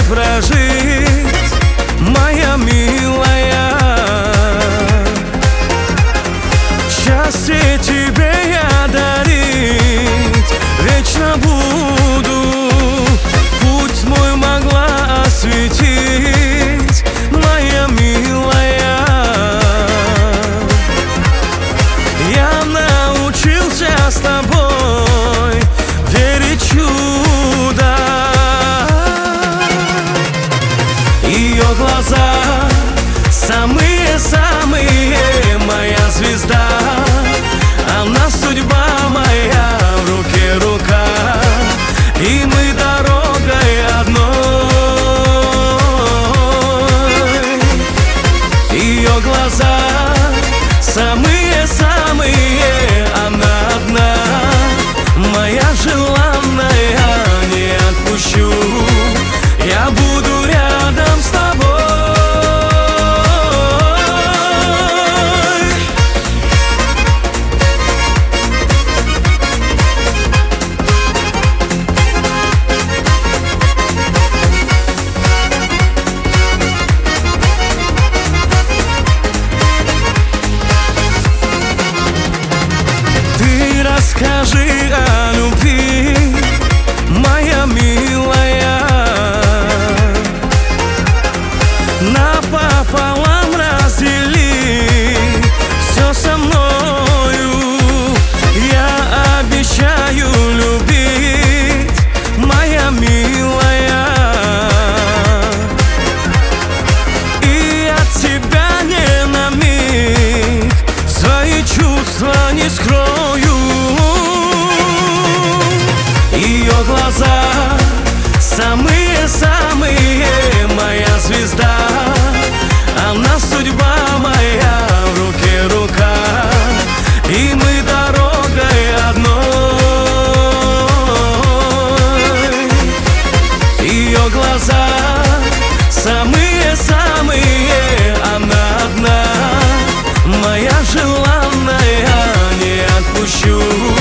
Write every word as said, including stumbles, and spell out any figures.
прожить, моя милая. Счастье тебе я дарить вечно буду, путь мой могла осветить, моя милая. Я научился с тобой верить в чудо. Ее глаза самые-самые, моя звезда. Она судьба моя, в руке рука, и мы дорогой одной. Ее глаза самые-самые, она одна, моя желанная. Не отпущу, я буду рядом с тобой. Расскажи о любви, моя милая. Напополам раздели все со мною. Я обещаю любить, моя милая. И от тебя не на миг свои чувства не скрою. Ее глаза самые-самые, моя звезда. Она судьба моя, в руке рука, и мы дорогой одной. Ее глаза самые-самые, она одна, моя желанная. Не отпущу,